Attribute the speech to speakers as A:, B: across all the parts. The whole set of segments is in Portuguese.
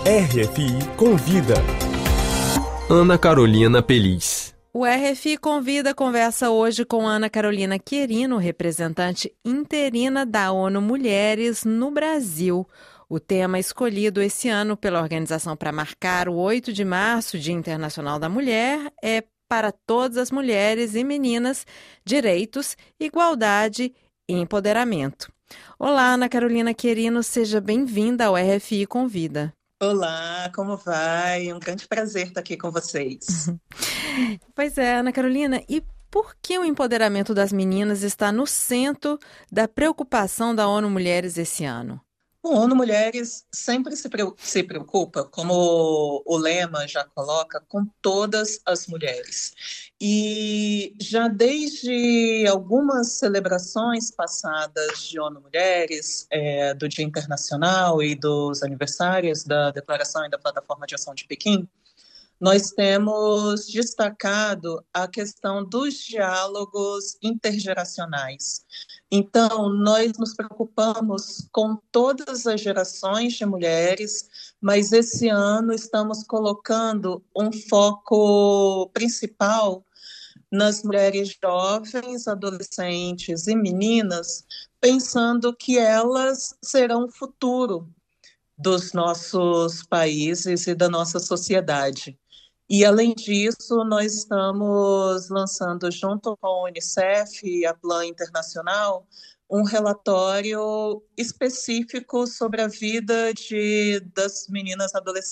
A: RFI Convida.
B: Ana Carolina Peliz.
C: O RFI Convida conversa hoje com Ana Carolina Querino, representante interina da ONU Mulheres no Brasil. O tema escolhido esse ano pela organização para marcar o 8 de março, Dia Internacional da Mulher, é Para todas as mulheres e meninas, direitos, igualdade e empoderamento. Olá, Ana Carolina Querino, seja bem-vinda ao RFI Convida.
D: Olá, como vai? Um grande prazer estar aqui com vocês.
C: Pois é, Ana Carolina, e por que o empoderamento das meninas está no centro da preocupação da ONU Mulheres esse ano?
D: O ONU Mulheres sempre se preocupa, como o lema já coloca, com todas as mulheres. E já desde algumas celebrações passadas de ONU Mulheres, do Dia Internacional e dos aniversários da Declaração e da Plataforma de Ação de Pequim, nós temos destacado a questão dos diálogos intergeracionais. Então, nós nos preocupamos com todas as gerações de mulheres, mas esse ano estamos colocando um foco principal nas mulheres jovens, adolescentes e meninas, pensando que elas serão o futuro dos nossos países e da nossa sociedade. E, além disso, nós estamos lançando, junto com a Unicef e a Plan Internacional, um relatório específico sobre a vida das meninas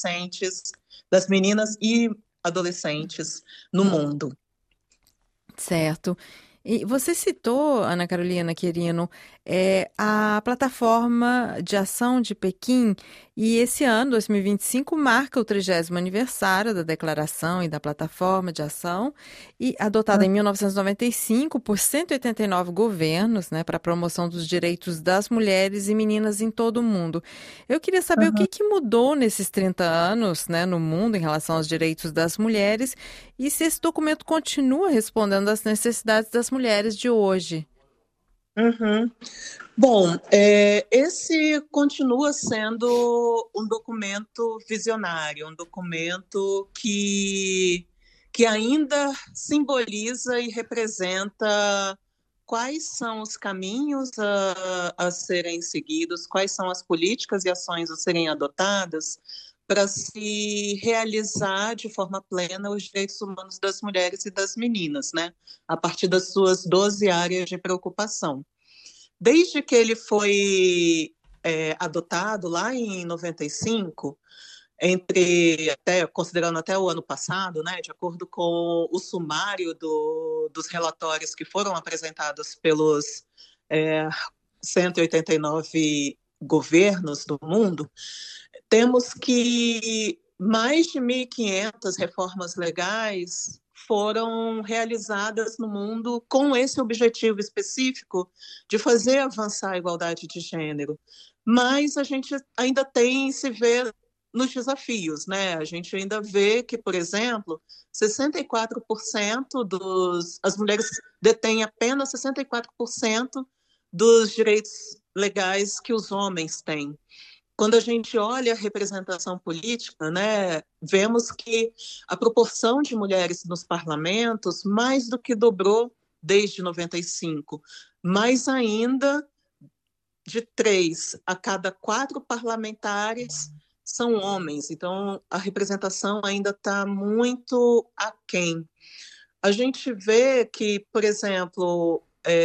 D: e adolescentes no mundo.
C: Certo. E você citou, Ana Carolina Querino, a plataforma de ação de Pequim, e esse ano, 2025, marca o 30º aniversário da Declaração e da Plataforma de Ação, e adotada em 1995 por 189 governos, né, para a promoção dos direitos das mulheres e meninas em todo o mundo. Eu queria saber o que mudou nesses 30 anos, né, no mundo em relação aos direitos das mulheres, e se esse documento continua respondendo às necessidades das mulheres de hoje.
D: Bom, esse continua sendo um documento visionário, um documento que ainda simboliza e representa quais são os caminhos a serem seguidos, quais são as políticas e ações a serem adotadas para se realizar de forma plena os direitos humanos das mulheres e das meninas, né? A partir das suas 12 áreas de preocupação. Desde que ele foi adotado lá em 95, considerando até o ano passado, né, de acordo com o sumário dos relatórios que foram apresentados pelos 189 governos do mundo, temos que mais de 1.500 reformas legais foram realizadas no mundo com esse objetivo específico de fazer avançar a igualdade de gênero. Mas a gente ainda se vê nos desafios, né? A gente ainda vê que, por exemplo, 64% as mulheres detêm apenas 64% dos direitos legais que os homens têm. Quando a gente olha a representação política, né, vemos que a proporção de mulheres nos parlamentos mais do que dobrou desde 95. Mais ainda, de 3 a cada 4 parlamentares são homens. Então, a representação ainda está muito aquém. A gente vê que, por exemplo,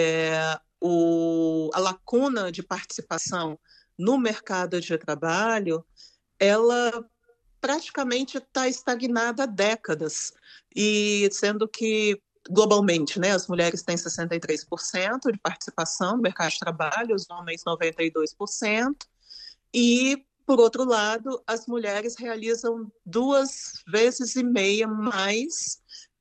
D: a lacuna de participação no mercado de trabalho, ela praticamente está estagnada há décadas, e sendo que globalmente, né, as mulheres têm 63% de participação no mercado de trabalho, os homens 92%, e, por outro lado, as mulheres realizam 2,5 vezes mais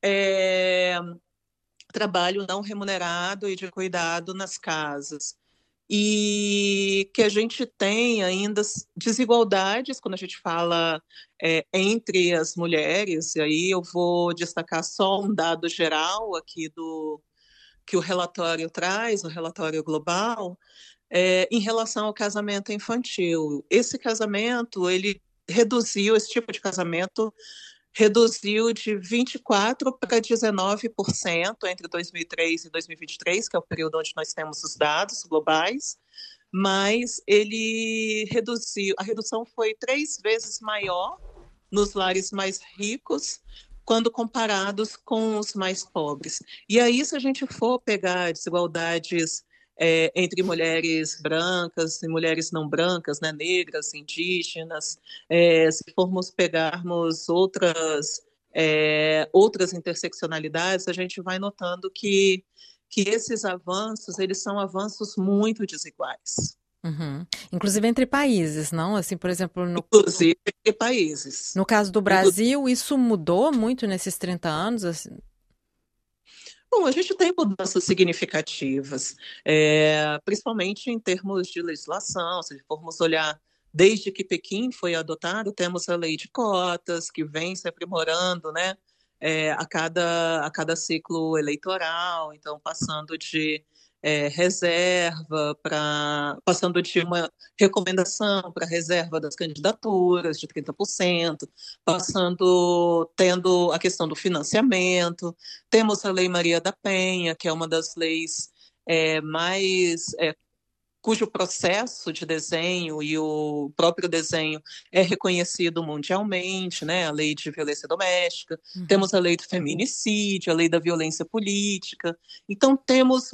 D: trabalho não remunerado e de cuidado nas casas. E que a gente tem ainda desigualdades quando a gente fala entre as mulheres, e aí eu vou destacar só um dado geral aqui que o relatório traz, o relatório global, em relação ao casamento infantil. Esse casamento, ele reduziu esse tipo de casamento, reduziu de 24% para 19% entre 2003 e 2023, que é o período onde nós temos os dados globais, mas ele reduziu, a redução foi 3 vezes maior nos lares mais ricos quando comparados com os mais pobres. E aí, se a gente for pegar desigualdades entre mulheres brancas e mulheres não brancas, né, negras, indígenas, se formos pegarmos outras interseccionalidades, a gente vai notando que esses avanços, eles são avanços muito desiguais.
C: Uhum. Inclusive entre países, não? Assim, por exemplo,
D: Inclusive entre países.
C: No caso do Brasil, isso mudou muito nesses 30 anos? Assim?
D: Bom, a gente tem mudanças significativas, principalmente em termos de legislação. Se formos olhar, desde que Pequim foi adotado, temos a lei de cotas, que vem se aprimorando, né, a cada ciclo eleitoral, então passando de passando de uma recomendação para reserva das candidaturas de 30%, tendo a questão do financiamento, temos a Lei Maria da Penha, que é uma das leis cujo processo de desenho e o próprio desenho é reconhecido mundialmente, né? A lei de violência doméstica, temos a lei do feminicídio, a lei da violência política. Então, temos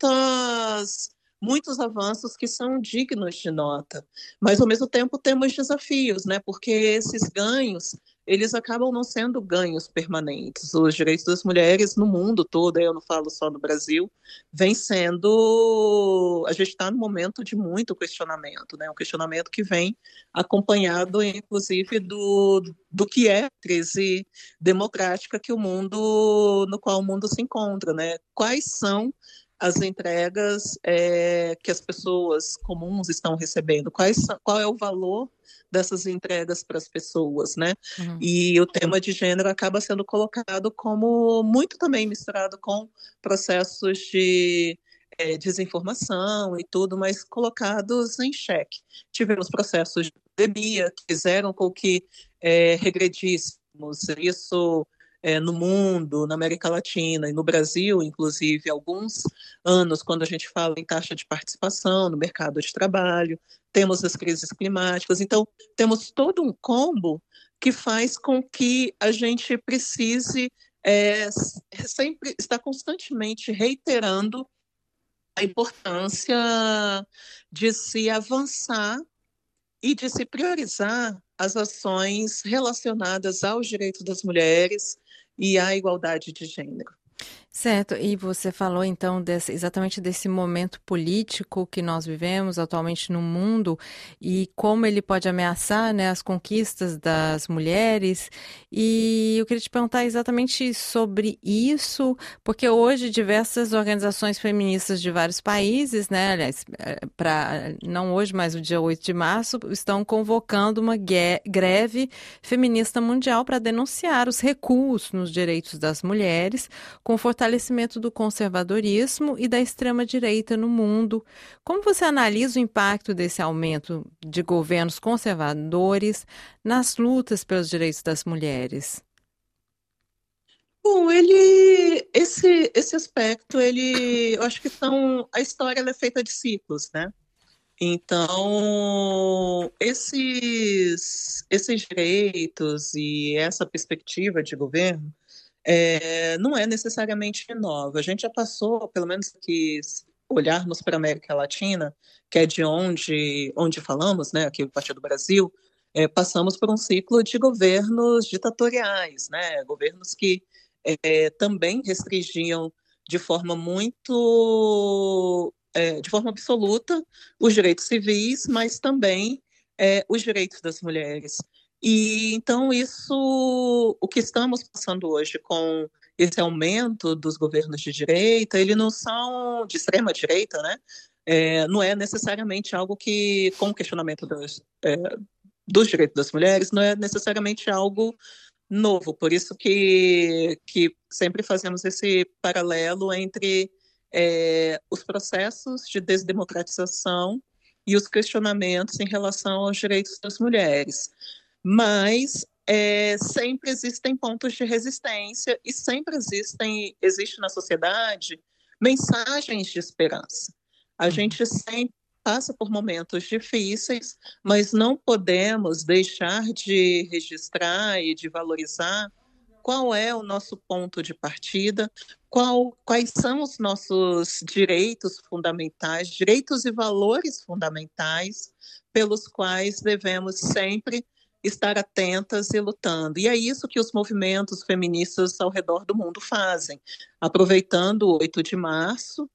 D: muitos avanços que são dignos de nota, mas, ao mesmo tempo, temos desafios, né? Porque esses ganhos, eles acabam não sendo ganhos permanentes. Os direitos das mulheres no mundo todo, eu não falo só no Brasil, vem sendo... A gente está num momento de muito questionamento, né? Um questionamento que vem acompanhado, inclusive, do que é a crise democrática no qual o mundo se encontra, né? Quais são as entregas que as pessoas comuns estão recebendo? Qual é o valor dessas entregas para as pessoas, né?
C: Uhum.
D: E o tema de gênero acaba sendo colocado como muito também misturado com processos de desinformação e tudo, mas colocados em xeque. Tivemos processos de pandemia que fizeram com que regredíssemos isso no mundo, na América Latina e no Brasil, inclusive, alguns anos, quando a gente fala em taxa de participação no mercado de trabalho, temos as crises climáticas, então temos todo um combo que faz com que a gente precise sempre estar constantemente reiterando a importância de se avançar e de se priorizar as ações relacionadas aos direitos das mulheres e à igualdade de gênero.
C: Certo, e você falou então exatamente desse momento político que nós vivemos atualmente no mundo e como ele pode ameaçar, né, as conquistas das mulheres. E eu queria te perguntar exatamente sobre isso, porque hoje diversas organizações feministas de vários países, né, aliás, não hoje, mas o dia 8 de março, estão convocando uma greve feminista mundial para denunciar os recuos nos direitos das mulheres, com fortalecimento do conservadorismo e da extrema-direita no mundo. Como você analisa o impacto desse aumento de governos conservadores nas lutas pelos direitos das mulheres?
D: Bom, esse aspecto, eu acho que a história ela é feita de ciclos, né? Então, esses direitos e essa perspectiva de governo não é necessariamente nova. A gente já passou, pelo menos que olharmos para a América Latina, que é de onde falamos, né, aqui a partir do Brasil, passamos por um ciclo de governos ditatoriais, né, governos que também restringiam de forma de forma absoluta os direitos civis, mas também os direitos das mulheres. E então o que estamos passando hoje com esse aumento dos governos de direita, eles não são de extrema direita, né? Não é necessariamente algo que, com o questionamento dos direitos das mulheres, não é necessariamente algo novo. Por isso que sempre fazemos esse paralelo entre os processos de desdemocratização e os questionamentos em relação aos direitos das mulheres. mas sempre existem pontos de resistência e sempre existe na sociedade mensagens de esperança. A gente sempre passa por momentos difíceis, mas não podemos deixar de registrar e de valorizar qual é o nosso ponto de partida, quais são os nossos direitos fundamentais, direitos e valores fundamentais pelos quais devemos sempre estar atentas e lutando. E é isso que os movimentos feministas ao redor do mundo fazem, aproveitando o 8 de março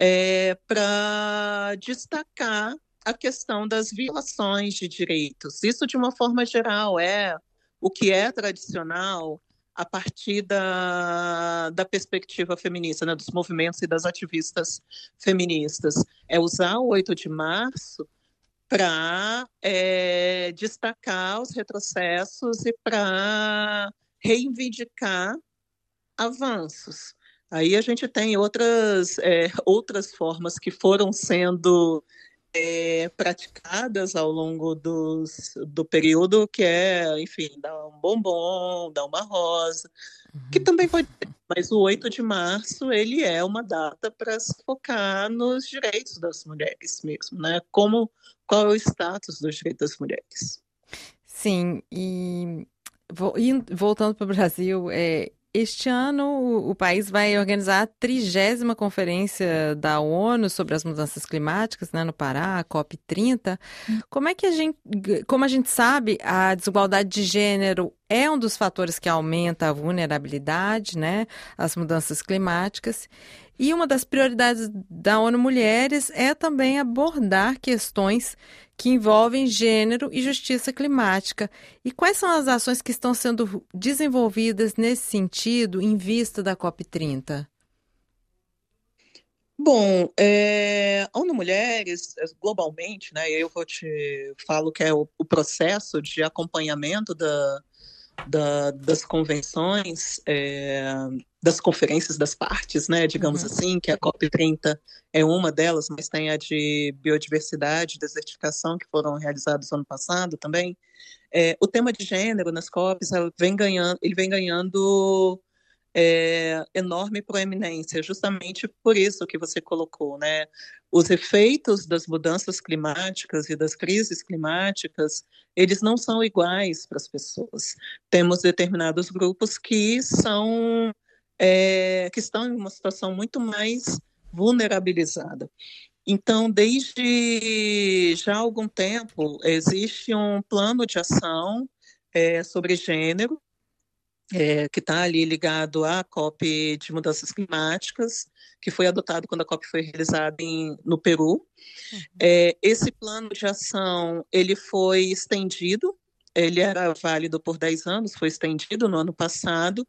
D: para destacar a questão das violações de direitos. Isso, de uma forma geral, é o que é tradicional a partir da perspectiva feminista, né, dos movimentos e das ativistas feministas. É usar o 8 de março para destacar os retrocessos e para reivindicar avanços. Aí a gente tem outras formas que foram sendo praticadas ao longo do período, que enfim, dar um bombom, dar uma rosa, que também pode ser. Mas o 8 de março, ele é uma data para se focar nos direitos das mulheres mesmo, né? Qual é o status dos direitos das mulheres?
C: Sim, e voltando para o Brasil, este ano o país vai organizar a 30ª Conferência da ONU sobre as Mudanças Climáticas, né, no Pará, a COP30. Como a gente sabe, a desigualdade de gênero é um dos fatores que aumenta a vulnerabilidade, né, às mudanças climáticas. E uma das prioridades da ONU Mulheres é também abordar questões que envolvem gênero e justiça climática. E quais são as ações que estão sendo desenvolvidas nesse sentido em vista da COP30?
D: Bom, a ONU Mulheres, globalmente, né, eu falo que é o processo de acompanhamento das convenções, das conferências das partes, né, digamos assim, que a COP30 é uma delas, mas tem a de biodiversidade e desertificação, que foram realizadas no ano passado também. O tema de gênero nas COPs ele vem ganhando enorme proeminência, justamente por isso que você colocou, né? Os efeitos das mudanças climáticas e das crises climáticas, eles não são iguais para as pessoas. Temos determinados grupos que estão em uma situação muito mais vulnerabilizada. Então, desde já há algum tempo, existe um plano de ação sobre gênero, que está ali ligado à COP de mudanças climáticas, que foi adotado quando a COP foi realizada no Peru. Esse plano de ação ele foi estendido, ele era válido por 10 anos, foi estendido no ano passado,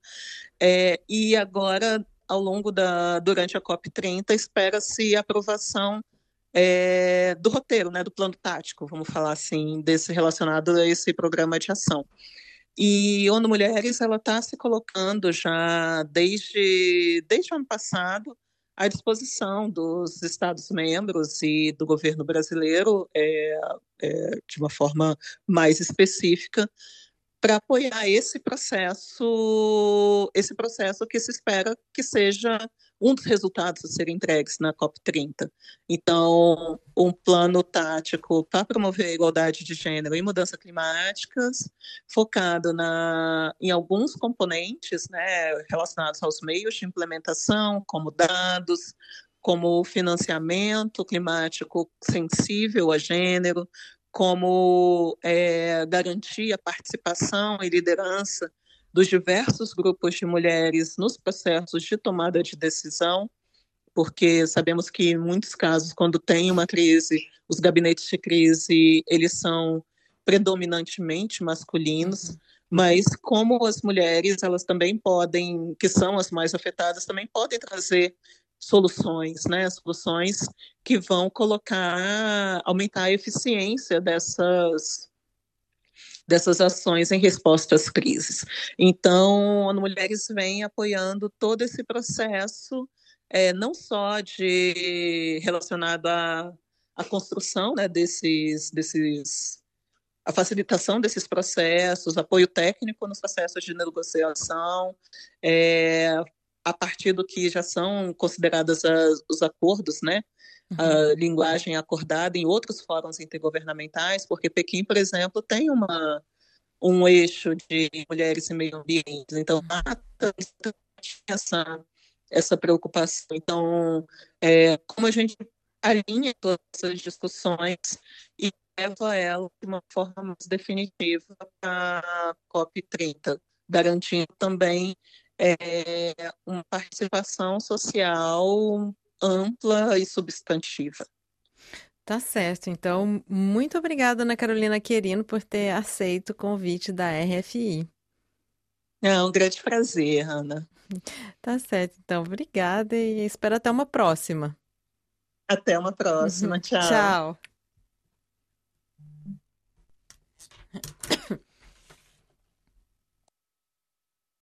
D: e agora, durante a COP30, espera-se a aprovação do roteiro, né, do plano tático, vamos falar assim, relacionado a esse programa de ação. E a ONU Mulheres ela está se colocando já desde o ano passado à disposição dos Estados-membros e do governo brasileiro de uma forma mais específica para apoiar esse processo que se espera que seja um dos resultados a serem entregues na COP30. Então, um plano tático para promover a igualdade de gênero e mudanças climáticas, focado em alguns componentes, né, relacionados aos meios de implementação, como dados, como financiamento climático sensível a gênero, como garantir a participação e liderança dos diversos grupos de mulheres nos processos de tomada de decisão, porque sabemos que em muitos casos, quando tem uma crise, os gabinetes de crise, eles são predominantemente masculinos, mas como as mulheres, elas também podem, que são as mais afetadas, também podem trazer soluções, né? Soluções que vão aumentar a eficiência dessas ações em resposta às crises. Então, a Mulheres vem apoiando todo esse processo, não só relacionado à construção, né, desses a facilitação desses processos, apoio técnico nos processos de negociação, é, a partir do que já são consideradas os acordos, né? A linguagem acordada em outros fóruns intergovernamentais, porque Pequim, por exemplo, tem um eixo de mulheres e meio ambiente, então lá também tinha essa preocupação. Então, como a gente alinha todas essas discussões e leva ela de uma forma mais definitiva para a COP30, garantindo também uma participação social ampla e substantiva.
C: Tá certo. Então, muito obrigada, Ana Carolina Querino, por ter aceito o convite da RFI.
D: É um grande prazer, Ana.
C: Tá certo. Então, obrigada e espero até uma próxima.
D: Até uma próxima. Tchau.
C: Tchau.